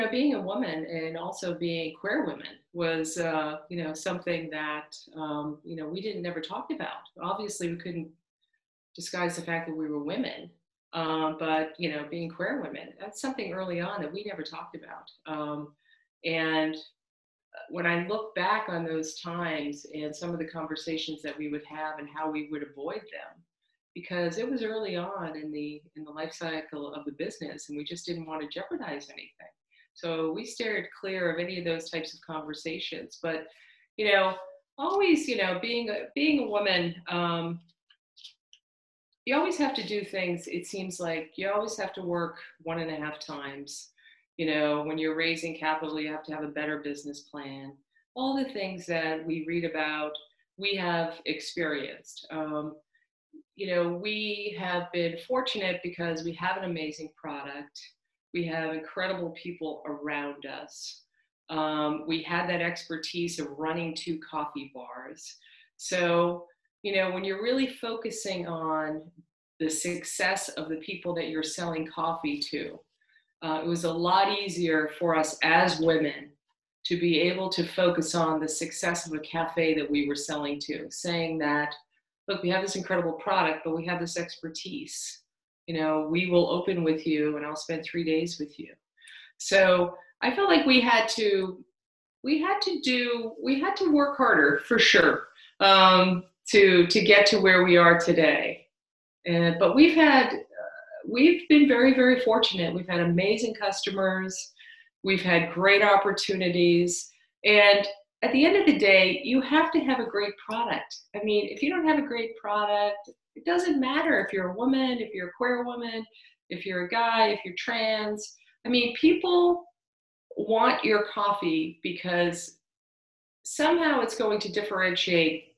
Being a woman and also being queer women was, something that, we didn't never talk about. Obviously, we couldn't disguise the fact that we were women. But, being queer women, that's something early on that we never talked about. And when I look back on those times and some of the conversations that we would have and how we would avoid them, because it was early on in the life cycle of the business, and we just didn't want to jeopardize anything. So we steered clear of any of those types of conversations. But you know, always, being a woman, you always have to do things. It seems like you always have to work one and a half times. When you're raising capital, you have to have a better business plan. All the things that we read about, we have experienced. We have been fortunate because we have an amazing product. We have incredible people around us. We had that expertise of running two coffee bars. So, when you're really focusing on the success of the people that you're selling coffee to, it was a lot easier for us as women to be able to focus on the success of a cafe that we were selling to, saying that, look, we have this incredible product, but we have this expertise. We will open with you and I'll spend 3 days with you. So I felt like we had to work harder for sure, to get to where we are today. But we've been very, very fortunate. We've had amazing customers. We've had great opportunities. And at the end of the day, you have to have a great product. I mean, if you don't have a great product, it doesn't matter if you're a woman, if you're a queer woman, if you're a guy, if you're trans. I mean, people want your coffee because somehow it's going to differentiate